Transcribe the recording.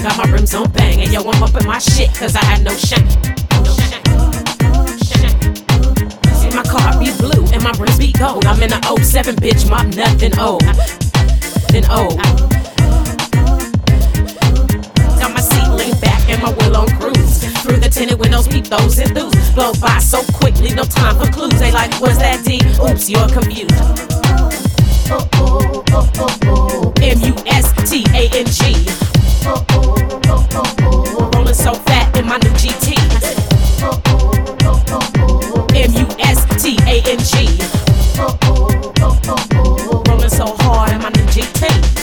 got my rims on bang. And yo, I'm up in my shit, cause I had no shame. My car be blue and my rims be gold. I'm in a 07, bitch, mop nothing old. Then old. Got my seat lean back and my wheel on cruise. Through the tinted windows, peep those and those. Blow by so quickly, no time for clues. They like, what's that D? Oops, you're confused. M-U-S-T-A-N-G. Rolling so fat in my new GT. M-U-S-T-A-N-G. Rolling so hard in my new GT.